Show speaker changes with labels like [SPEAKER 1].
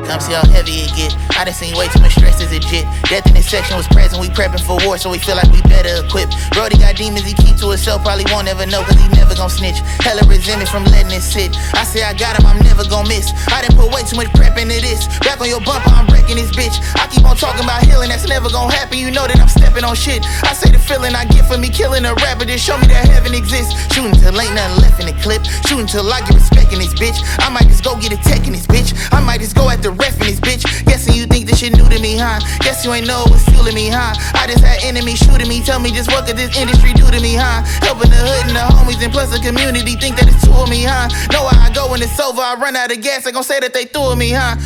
[SPEAKER 1] come see how heavy it get. I done seen way too much stress as a jit. Death in this section was present, we prepping for war, so we feel like we better equipped. Brody got demons he keep to himself, probably won't ever know, cause he never gon' snitch. Hella resentment from letting it sit. I say I got him, I'm never gon' miss. I done put way too much prep into this. Back on your bumper, I'm breaking this bitch. I keep on talking about healing, that's never gon' happen. You know that I'm stepping on shit. I say the feeling I get for me killing a rapper, just show me that heaven exists. Shooting till ain't nothing left in the clip. Shooting till I get respect in this bitch. I might just go get a tech in this bitch. I might just go at the ref in this bitch. Guessing you think this shit new to me, huh? Guess you ain't know what's fueling me, huh? I just had enemies shooting me. Tell me just what could this industry do to me, huh? Helping the hood and the homies and plus the community think that it's two of me, huh? Know how I go when it's over. I run out of gas. They gon' say that they threw at me, huh?